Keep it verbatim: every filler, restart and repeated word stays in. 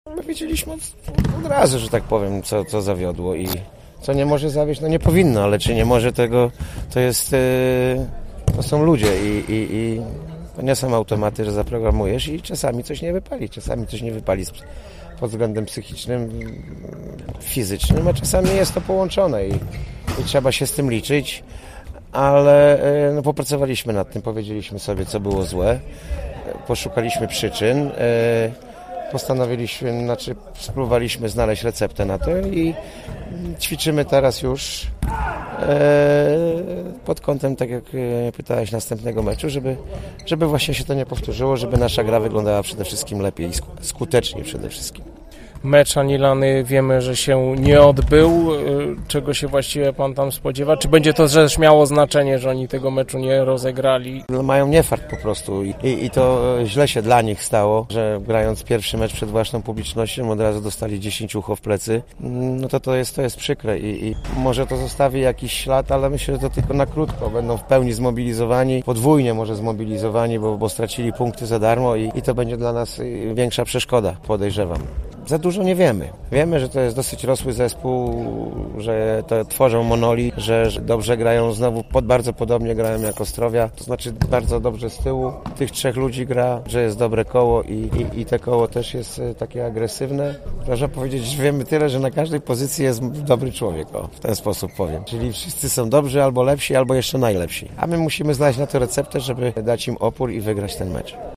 My wiedzieliśmy od, od razu, że tak powiem, co, co zawiodło i co nie może zawieść, no nie powinno, ale czy nie może tego, to jest, yy, to są ludzie i, i, i to nie są automaty, że zaprogramujesz i czasami coś nie wypali, czasami coś nie wypali z, pod względem psychicznym, fizycznym, a czasami jest to połączone i, i trzeba się z tym liczyć, ale yy, no, popracowaliśmy nad tym, powiedzieliśmy sobie, co było złe, poszukaliśmy przyczyn, yy, postanowiliśmy, znaczy spróbowaliśmy znaleźć receptę na to i ćwiczymy teraz już e, pod kątem, tak jak pytałeś, następnego meczu, żeby, żeby właśnie się to nie powtórzyło, żeby nasza gra wyglądała przede wszystkim lepiej i skutecznie przede wszystkim. Mecz Anilany wiemy, że się nie odbył. Czego się właściwie pan tam spodziewa? Czy będzie to też miało znaczenie, że oni tego meczu nie rozegrali? No, mają niefart po prostu i, i to źle się dla nich stało, że grając pierwszy mecz przed własną publicznością od razu dostali dziesięć ucho w plecy. No to to jest, to jest przykre i, i może to zostawi jakiś ślad, ale myślę, że to tylko na krótko. Będą w pełni zmobilizowani, podwójnie może zmobilizowani, bo, bo stracili punkty za darmo i, i to będzie dla nas większa przeszkoda, podejrzewam. Za dużo nie wiemy. Wiemy, że to jest dosyć rosły zespół, że to tworzą monolit, że, że dobrze grają znowu, pod, bardzo podobnie grają jak Ostrowia, to znaczy bardzo dobrze z tyłu. Tych trzech ludzi gra, że jest dobre koło i, i, i te koło też jest takie agresywne. Można powiedzieć, że wiemy tyle, że na każdej pozycji jest dobry człowiek, o, w ten sposób powiem. Czyli wszyscy są dobrzy, albo lepsi, albo jeszcze najlepsi. A my musimy znaleźć na to receptę, żeby dać im opór i wygrać ten mecz.